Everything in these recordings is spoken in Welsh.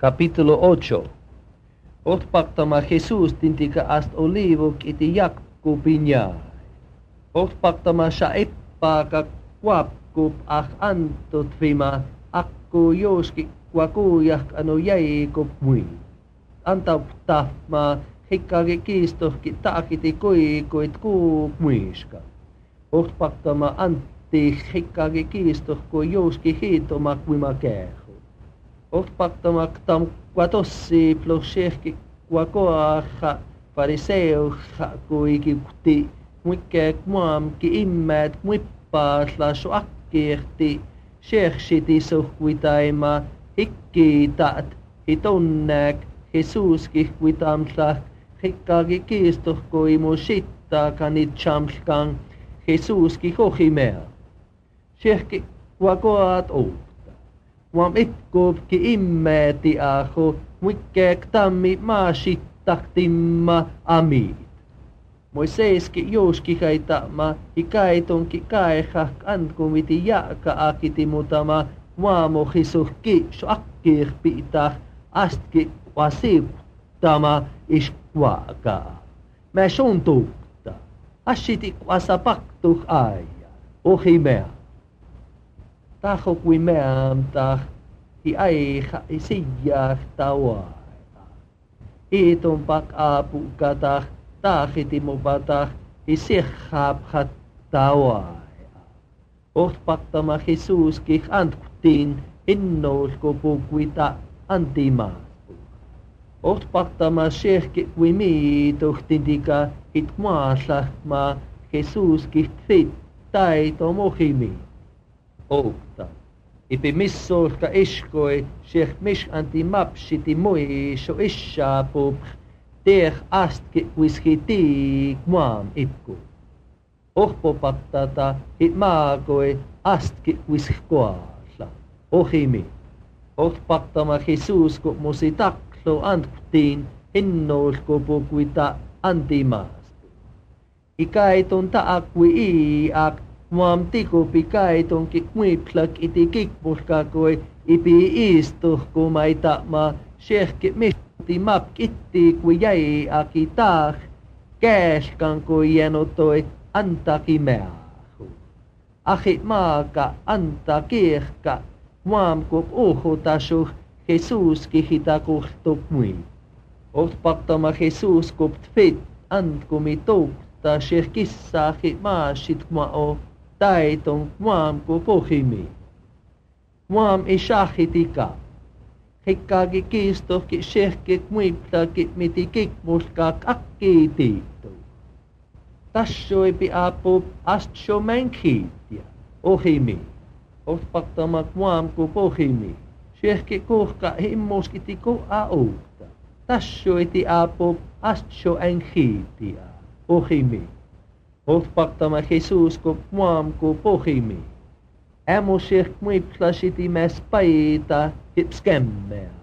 Capítulo 8. Otpactama Jesús tintica ast olivo iti Jacobiña. Otpactama shaippa kakwapkup antot vima akku joski kwakujak ano jäikup mui. Antautahma hikkagi kiistohki taakiti kuikuit kuuk muiska. Otpactama antti hikkagi kiistohku joski hiitomak vima kähu. Otpactamak tam quatossi ploshehki quacoaha fariseuha kuikipti muikkek muam ki immet muippaas la suakkirti shehshiti sohkuitaima hikki taat hitonnek Jesuski kuitamslah hikkagi kiistohkui mushitta kanitsamskan Jesuski hohimea. Shehki quacoat Muam itkubki immeeti aho, muikkek tammi maashittaktimma amit. Moiseiski jouski haitama, hikaitonki kaehak antkumiti jaka akiti mutama, muamo hisuhki suakkir pitah, astki wasiptama iskuaka. Mä suntukta, ashiti wasapaktuh aia, ohimea. Taho kui meam tah hi aiha isijah tawaa. Iton pak apu katah tahiti mupatah isihab hat tawaa. Otpaktama Jesus kih antkutin innos kopukuita antimaaspu. Otpaktama shehki kui miitohtintika itmaaslah ma Jesus kih fit taito mohimi. Oukta. Ipi missolka iskoi, shech mish antimapsiti mui so ishapup, teeh astki wiskiti muam ipku. Ohpopaktata it maagoi astki wiskoasla. Ohimi. Ohpaktama Jesus ko musitaklo antkutin hinnol ko pukuita antimaaspu. Ikaiton taakwi iak muam tiko pikaiton kikmuiplak iti kikmuskakoi ipi istuh kumaitama shehki misti map kitti kui jäi akitah käskan kui jenotoi antaki meahu. Ahit maaka anta kirka muam kuk uhutasuh Jesus kihitakuhtuk mui. Otpaktama Jesus kup tfit antkumitukta shehkissahit maasit mao taiton muam ku pohimi. Muam ishahitika. Hikkagi kiistohki shehkik muiplaki mitikik muskak akkitiittu. Tassoipi apup astsho menkiitia. Ohimi. Otpaktamak muam ku pohimi. Shehki kuhka himmuskitiku auta. Tassoiti apup astsho enkiitia. Ohimi. Otpaktama Jesus ko muam ku pohimi. Emu shech muiplasiti mes paita hipskemmea.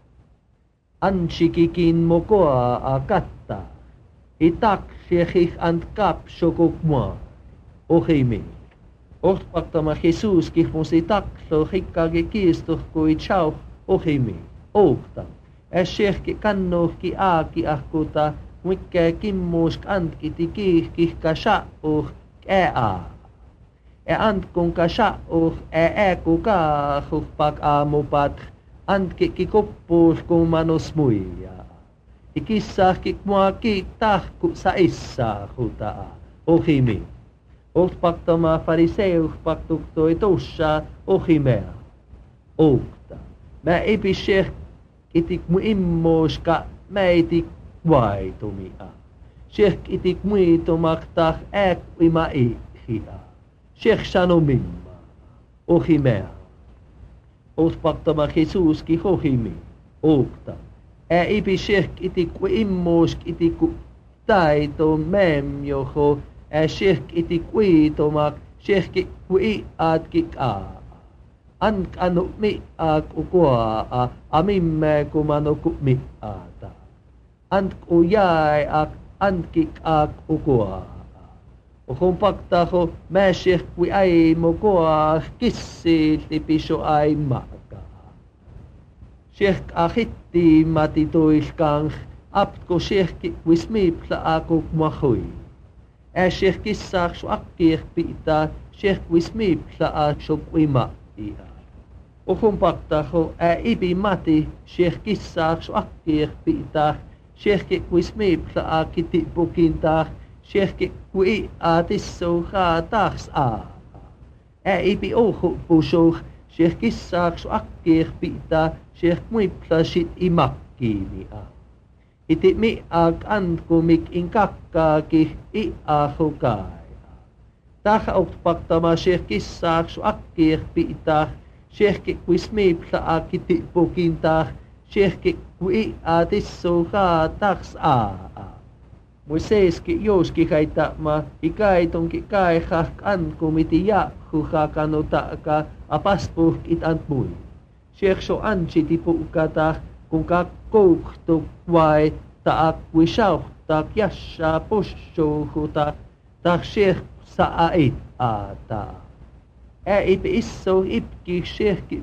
Anshikikin mokoa a katta. Itak shechich ant kap shokok mua. Ohimi. Otpaktama Jesus kih musitaklo hikkagi kiistoh kui chauh ohimi. Oukta. Shechki kannohki aaki ahkuta. Muikkää kimmuusk antkiti kiihkih kasa'uh ää. Antkun kasa'uh ääku kaahuh pak aamupat antkiki koppuus kun manus muija. Ikissahkik muaki tahku sa issaahutaa. Ohimi. Otpaktama fariseuh paktuktoi tussa ohimea. Oukta. Mä ipisheh itik mu immuuska mäitik vaitumia. Shech itik muitomaktah äkvima ihia. Shech sanomimma. Ohimea. Otpaktama Jesuski hohimi. Oukta. Ipi shech itik immusk itiku taito memjoho. Shech itik uitomak. Shech iiatkik aa. Ank anu miak ukoa. Amimme kumanokuk miata. Ant ujai ak antkik ak ukua. Okon paktaho mäsheh kui ai mokoa kissi tipiso ai maka. Sheikh ahitti mati toilkang aptko Sheikh wismipla ako kumahoy. Sheikh kissak suakir pita Sheikh wismipla ako kuima iya. Ukung pakta ko ibi mati Sheikh kissak suakir pita Sheikh wismipla akiti bukinta Sheikh kui atiso kataks ibi oho pusok Sheikh kissak suakir pita Sheikh muiplasit imakki iti mi an kumik ingkakakih iahukay. Taka okpaktama Sheikh kissak suakir pita Sheikh wismipla akiti bukinta Sheikh kui atiso kataks Moises ki Yos ki kaita ma ikai tong ki kai kan komitiya kukakanota ka apaspo itan puy. Sheikh so anchi tipu kata kung kakok to kwai taak wishaw tak yasha posyo huta tak Sheikh sa ait ata. Ipi iso ipki Sheikh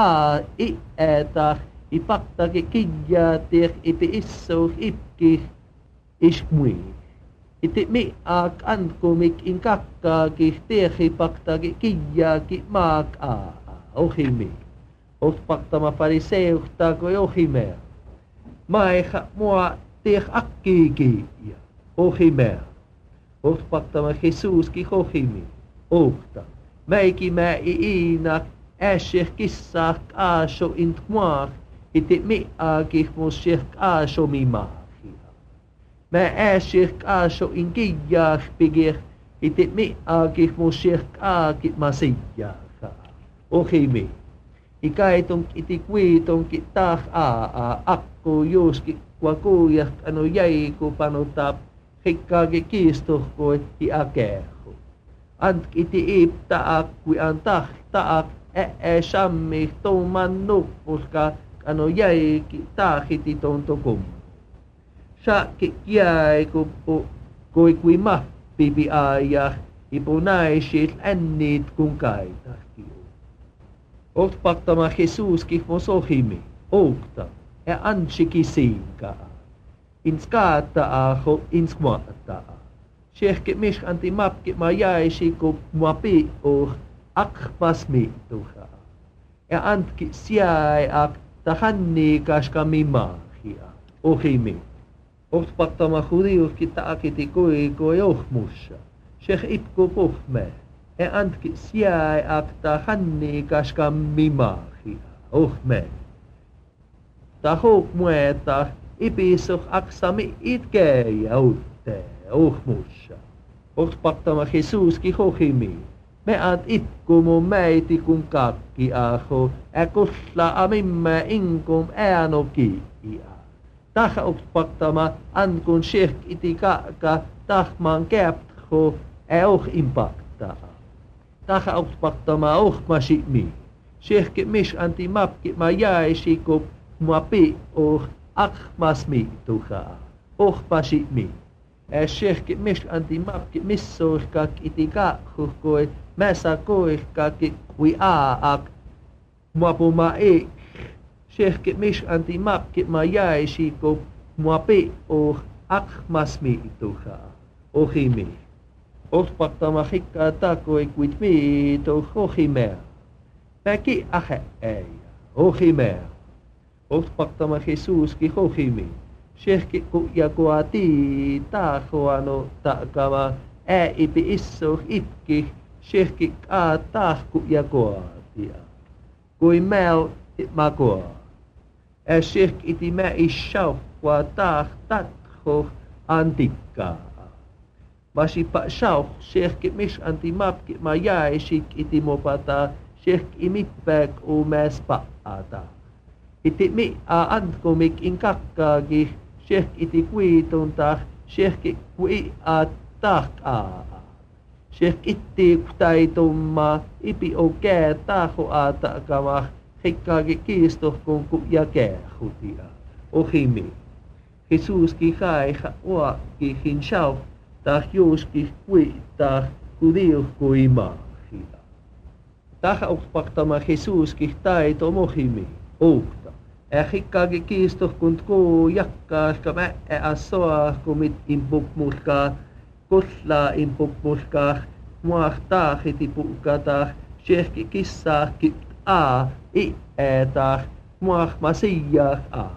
eta ipakta ki kidya tik ipi iso ipki ismui. Iti mi an komik ingkaka ki tehi pakta ki kidya ki mak ohimi. Of pakta ma fariseo ta ko ohimer. Mai mua teh akiki ohimer. Of pakta ma Jesus ki ohimi. Okta. Mai ki ma iinak Sheikh kissak aso intmuak iti mi ki mo Sheikh aso mima. Sheikh aso ingiyah pigir itit mi agih mo Sheikh agit masiyah okay mi ikay itong itikwi itong kitah ako yos kikwakuyak ano yay ko panutap hikagi kistoh ko iakeho ant itiip taak wi antah taak sami tumanuk puska ano yay kitah ititong tukum sa kikyay ko po kuimah PBI ipunay shit anit kung kay takiyo. Ot pakta ma Jesus kifmosohimi okta ansi kisin ka inskata ako inskmata Sheikh kimish antimap kimayay si ko mapi o akpasmi to ka ant kisiyay ak tahani kas kami mahia ohimi Of pakta ma judíos kita akiti koi ohmusha. Sheikh ipko pohme. Ant ki siai akta hanni kaskam mimahi. Ohme. Tahok mueta ipisok aksami itke yautte. Ohmusha. Of pakta ma Jesus ki hohimi. Me ant ipko mo meiti kun kakki aho. Kusla amimme inkum eanoki ia. Taha oppaktama ankun Sheikh itika tahman käptho impakta. Taha oppaktama masimi. Sheikh mish antimap ma jai sikop mapi akmasmi tuha. Masimi. Sheikh mish antimap missor kak itika hukoi mesa koi kak wi ak mapumae Sheikh mish antimap mayay sikop muapi akmasmi tuha ohimi pakta makikata ko ikwitmi to ohimer peki ohimer pakta ma Jesus ki ohimi Sheikh ku yakuati ta ano ta kama ipi iso ipki Sheikh ta ku yakuati kuimel makwa Sheikh iti ma isyaw wa tatho antika. Basi pa syaw Sheikh mish antimap mayay Sheikh iti mo pata Sheikh imipek o mes pa ata. Iti mi komik ingkakagi Sheikh iti kwi tontah Sheikh kwi atak Sheikh iti kutay tumma ipi oke taho ata kamah hikagi kistoh kung kuyake hutia. Ohimi. Jesus ki kai wa ki hinshaw ta Diyos ki kwi ta kudiyo kuima. Taha okpakta ma Jesus ki tay tomohimi. Okta. Hikkaakin kiistoh kun kuu jakkaaska mä asoa kumit impukmuskaa, koslaa impukmuskaa, muah taahiti pukataa, shehki kissaahki i taah, muah masijaa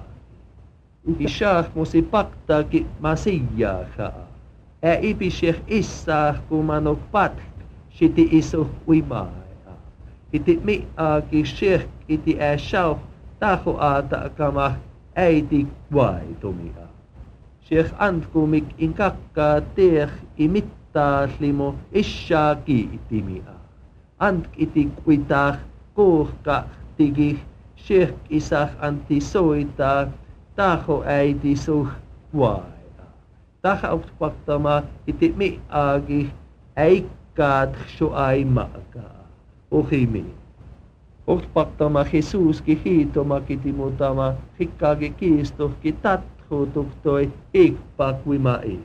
Ishaah musi paktaakin masijaa Ipisheh issaah kumanok patk, shiti isuh uimaa. Iti mi'aakin sheh iti shauh taho aata kamah äiti vaitumia. Sheh antkumik inkakkaa teeh imittaaslimu ishaa kiitimia. Antk iti kuitaah kuuhka tigih sheh isah anti soitaa taho äiti suh vai. Tahaut paktama iti mi'aagih äikkaat shuaimakaa. Ohimi. Paktama Jesuski hiitoma kitimutama hikkaagi kiistohki tathutuktoi hikpakwimai.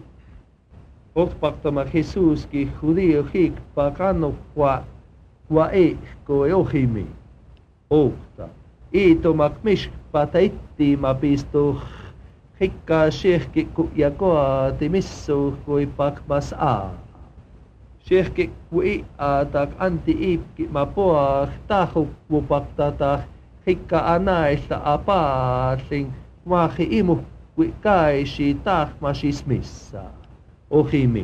Paktama Jesuski hudio hikpakannukwa ihkoi ohimi. Ohta. Iitomak mishpata ittima pistuh hikkaa shehki ja koati missuh kui pakmas Shehki kui aatak anti iipki ma poah tahukku paktatah hikka anaista apaasin maahi imuh kui kaisi tahmasismissa. Ohimi.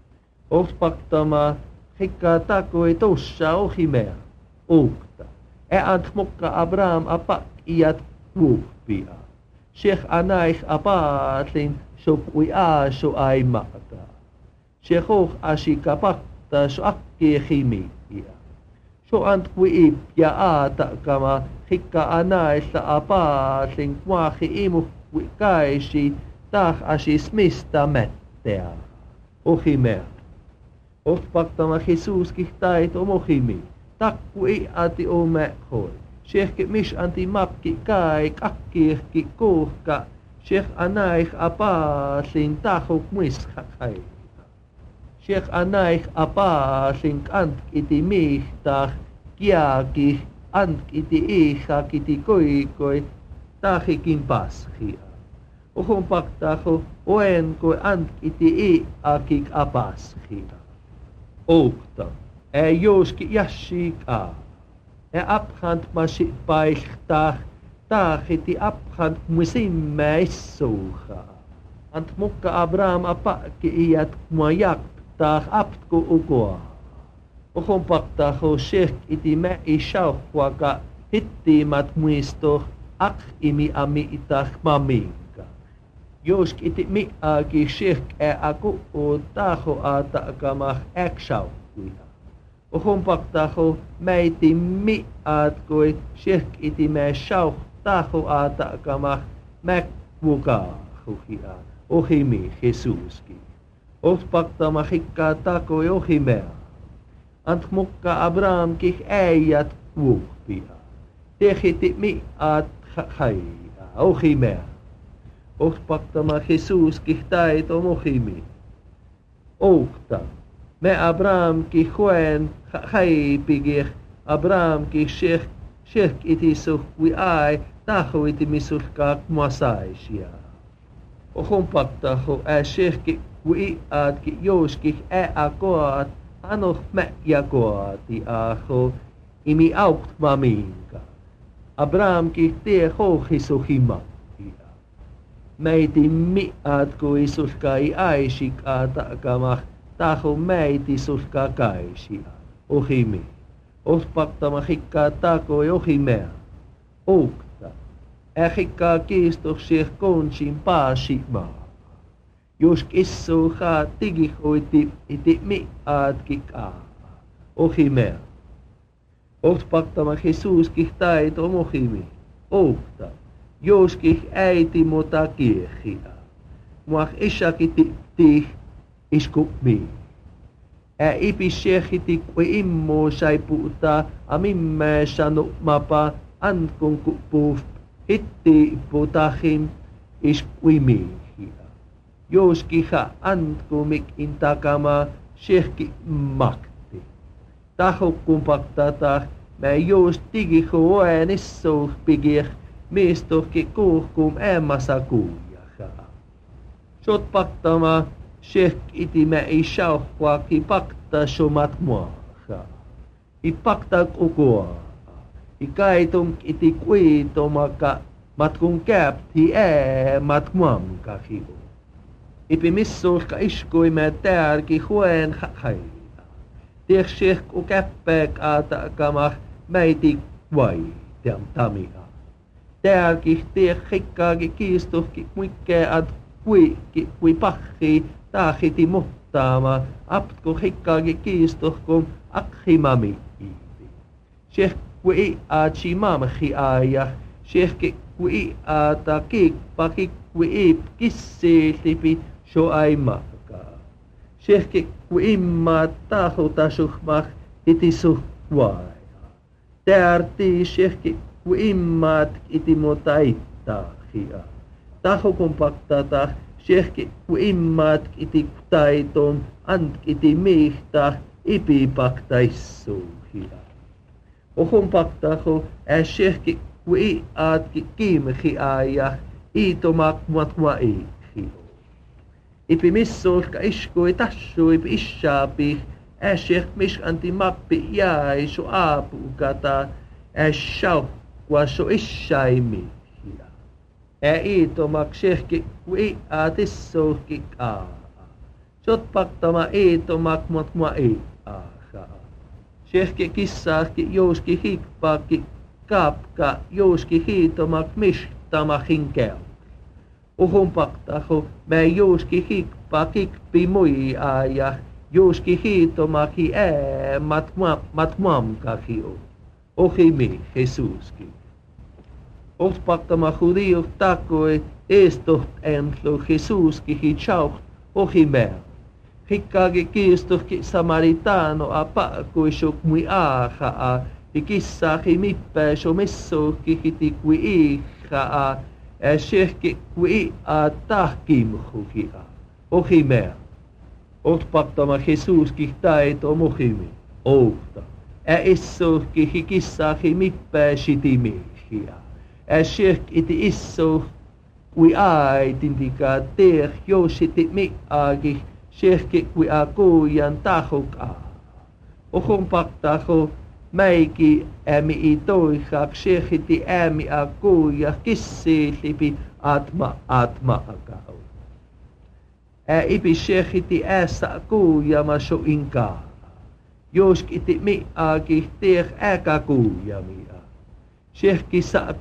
Paktama hikka takoi tussa ohimea. Ukta. Ant mukka Abraham apak iat kuhpia. Sheh anaih apaasin sukui aasu aimata. Shehoh asikapakta suakki himiä. So ant kui ja aata kama hikka anaista apaasin maahi imuh kui kaisi tah asismista mätteä. Ohimea. Paktama Jesuski tait omohimi. Takku ati ome hoi. Shehke mish anti mapki kai kakkirki kuhka. Sheh anaih apaasin tahuk muishakai. Sheh anaih apaasin antk iti mihtah kiaki antk iti ihak iti koikoi tahikin paschia. Ohon paktaho oen koi antk iti iakik apaschia. Okta. Joski jassiika. Abhand masi pailtah tahiti abhand musimmäissuuha. Ant mukka Abraham apakki iät muajak tah aptku ukoa. Ohon paktaho shek iti mä ishauhwaka hittiimat muistoh imi ami itah maminka. Joski iti mi'aaki shek aku taho atakamah äkshauhkuja. Ohon paktaho mäiti mi'aatkoi shek iti mä shauh taho atakamah mäkvukahuhia. Ohimi Jesuski. Paktama hikkaa takoi ohimea. Ant mukka Abraham kih äijät vuhpia. Tehiti mi'aat haia. Ohimea. Paktama Jesuski tait ohimi. Okta. Me Abraham ki huen haipigir. Abraham ki shek iti suhwi ai taho iti misulkaak muasaisia. Ohon paktaho shek kui aatki jouski akoat anoh mä jakoati aho imi aukt maminka. Abraham ki tie hohisu himakkia. Mäiti mi'aat kui sulkai aisik aatakamah taho mäiti sulka kaisia. Ohimi. Paktama hikkaa takoi ohimea. Okta. Hikkaa kiistoksieh konsin paasimaa. Jos issuuhaa tigihoiti iti mi'aatki ohimea. Paktama Jesuski tait omohimi. Okta. Joski äiti mota kiehia. Muah isakiti tih iskupmi. Ipishehiti kui immo sai puuta amimme sanu mapa ankun kupuuf hitti putahim iskuimi. Joskiha antkumik intakama shehki makti. Tahokkum paktatah mä jos tigiho oen issouh pigir mistohki kuuhkuum emmasa kuujaha. Shot paktama shek iti mä ei shauhkuaki pakta shomat muaha. I paktak ukua. I kaitung iti kuitomaka matkun käpti matmuamka hiu. Ipi missulka iskuimme täälki huen haida. Tiek shek u käppäk aatakamah mäiti vai tamia. Täälki tiek hikkaaki kiistuhki muikkee ad kui pahki taahiti muttaama aptku hikkaaki kiistuhkum akhimami iiti. Shek kui aachi mamhi aajah. Shek kui aata kiikpa kui kissiilipi sho aimaka. Shek kui imma tahuta suhmah iti suhvaaya. Täärti shek kui immaat iti mutaittahia. Tahukun paktata shek kui immaat iti taiton ant iti mihtah ipi paktaissuuhia. Ohun paktaho shek kui aatki kiimhi aajah iitomak matma iihi. Ipi missulka iskui tassu ipi ishaapi shek mish anti mappi jäi su aapukata shaukkua su ishaimihia. Iitomak shek kui aatissuuhki aa. Shot paktama iitomak matma iiaha. Shek kissaahki jouski hikpaakki kaapka jouski hiitomak mishtamahin käy. Uhun paktaho mä jouski hikpa kikpi mui aja jouski hiitomaki matmamkahi o. Ohimi Jesuski. Ot paktama judiuk takoi estoht entlo Jesuski hitchauht ohimel. Hikkaagi kiistuhki samaritano apakuisuk mui aaha ikissaahi mippää so messuuhki hiti kui iihaa shehki kui tahkimhuhia ohimea. Otpaktama Jesuski taito mohimi outa. Issuuhki hikissaahi mippää sitimihia. Shehk iti issuuh kui aitintika teeh jousiti miaagi shehki kui akuujan tahuk ohon paktaho mäiki ämi i toihak shehiti ämi akuuja kissiilipi atma akau. Ipi shehiti ässä akuujama so inkaa. Joskiti miaagi teeh äkakuujamia. Shehki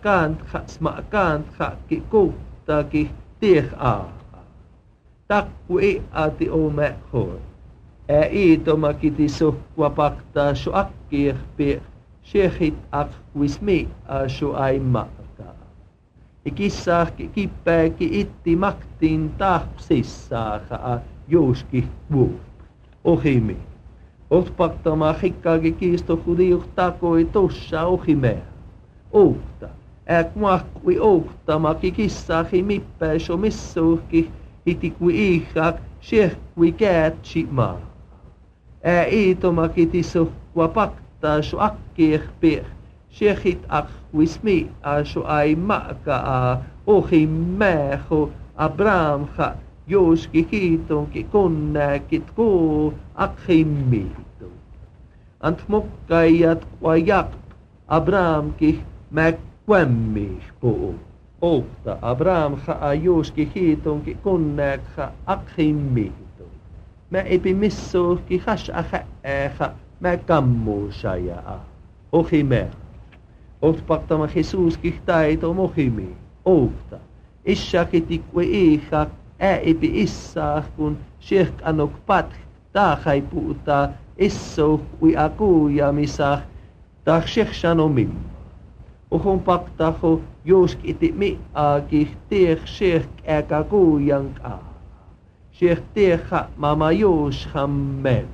smaakantha ki kuhtaki teeh aaha. Takku ati ome hoi. Iitomakiti suhkua paktaa su akkirpi shehit akkuismi su aimaka. Ikissaahki kippääki itti maktin tahsissaaha jouski vuop. Ohimi. Otpaktama hikkaagi kiisto hudiuk takoi tossa ohimea. Oukta. Kuakkui ouktamaki kissaahi mippää su missuuhki iti kui ihak sheh kui käätsi maa. Iitomakiti suhkua paktaa su akkirpi shehit akkuismi su aimaka ohimääho Abrahamha jouski hiitonki konnääkit kuu akhimmiitu. Ant mokkaijat kuajak Abrahamki mäkkämmih puu. Outa Abrahamha jouski hiitonki konnääkha akhimmiitu. Mä epi missuuhki has'aha mä kammuusajaa. Ohimea. Otpaktama Jesuski taito mohimi. Outa. Ishakiti kui ihak epi issaah kun shek anok pat taahai puuta issuuh kui akuujamisah taah shek sanomim. Ohon paktaho jouskiti miaagi teeh shek äkakuujankaa. Shek teeha mama jousham mem.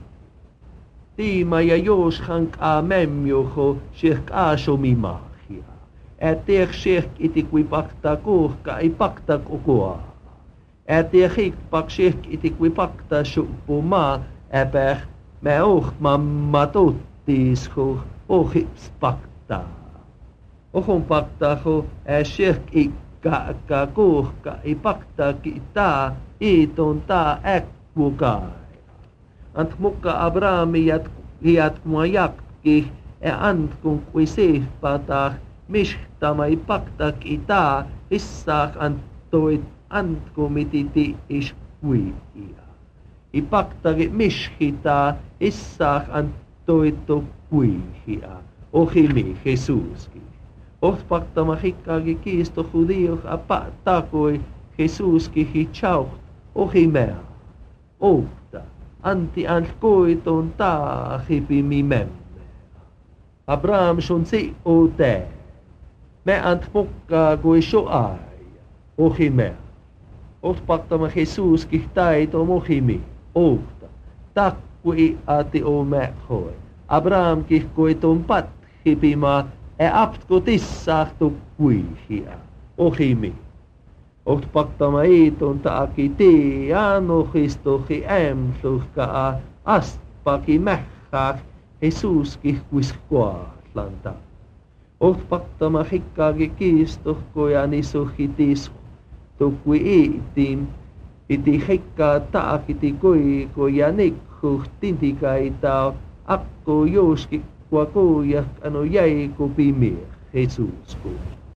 Tiima ja jousham ka mem joho shek asomimahia. Teeh shek iti kui pakta kuhka ei pakta kokoa. Teeh hikpak shek iti kui pakta supu maa äpäh mä oht mamma tottiisho ohips pakta. Ohon paktaho shirk ka kuhka ipakta kita iton ta ekbukai. Ant mukka Abraham hiat muayak ant kun kuisih patah mishtama ipakta kita issak antoit ant kumititi iskuia. Ipakta mishita issak antoit to kuihia. Ohimi Jesuski. Ohpakta mahikagi kiisto judíos apaktakoi Jesuski hichauht ohimea. Ohta anti alkoiton ta hipimimem. Abraham schon si ote. Me ant mukka goi shoai ohimea. Ohpakta ma Jesuski taito mohimi. Ohta takkui ati o mekhoi. Abraham kihkoi ton pat hipima aptko tissahtu kuihia. Ohimi. Ohpaktama iton taakiti anohistohi emsuhka astpaki mähhak Jesuski kuiskoatlanta. Ohpaktama hikkagi kiistohkoja nisuhitis tukui itin iti hikka taakiti koiko ja nikhuh tintikaita akko joski kuakuja ano jäi kopimie Jesusku.